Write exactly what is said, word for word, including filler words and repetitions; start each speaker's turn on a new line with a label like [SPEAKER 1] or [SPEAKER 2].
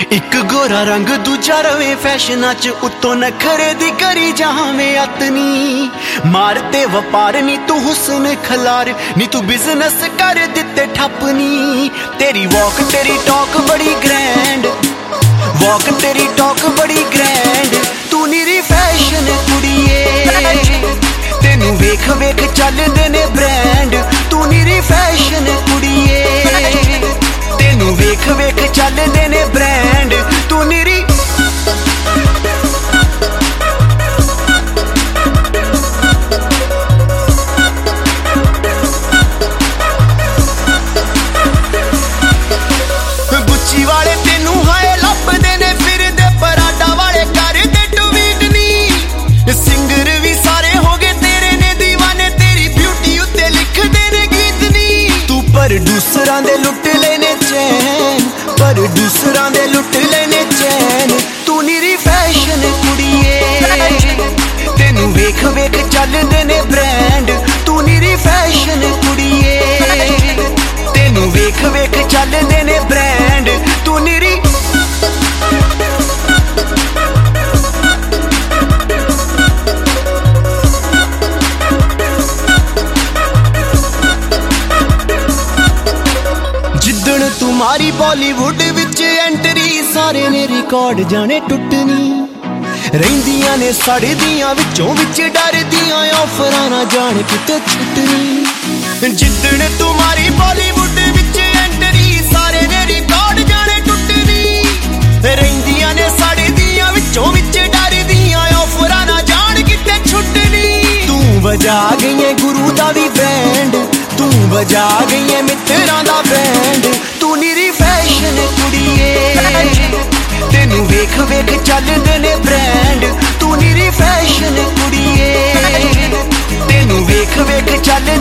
[SPEAKER 1] एक गोरा रंग दूजा रवे फैशना च उत्तों नखरे दी करी जावे अतनी मारते वपार नी तू हुस्न खलार नी तू बिजनेस कर दिते ठपनी तेरी वॉक तेरी टॉक बड़ी ग्रैंड वॉक तेरी टॉक बड़ी ग्रैंड तू निरी फैशन कुड़िए तेनू वेख वेख चलदे ने ब्रांड तू निरी फैशन कुड़िए तेनू वेख वेख चलदे ने ब्रांड तू निरी गुच्ची वाले तेनू हाए लभदे ने फिरदे पराडा वाले करदे ट्वीट नी सिंगर भी सारे हो गए तेरे ने दीवाने तेरी ब्यूटी उत्ते लिखदे ने गीत नी तू पर दूसरां दे लुट लेने चैन पर दूसरां दे लुट लेने चैन तू निरी फैशन कुड़िए तेनू वेख वेख चलदे ने ब्रांड तू निरी फैशन कुड़िए तेनू वेख वेख चलदे ने ब्रांड तू निरी जिदन तुम्हारी बॉलीवुड विच एंट्री सारे ने रिकॉर्ड जाने टुटनी रहिंदियां ने सड़दियां विचों विच डरदियां ऑफरां ना जाने किते छुटनी जिदन तुम्हारी बॉलीवुड विच एंट्री सारे ने रिकॉर्ड जाने टुटनी रहिंदियां ने सड़दियां विचों विच डरदियां ऑफरां ना जाने किते छुटनी तू वजा गई है गुरु दा वी बैंड तू वजा गई है मित्रां दा बैंड तू निरी फैशन कुड़िए तेनू वेख वेख चलदे ने ब्रांड तू निरी फैशन कुड़िए तेनू वेख वेख चल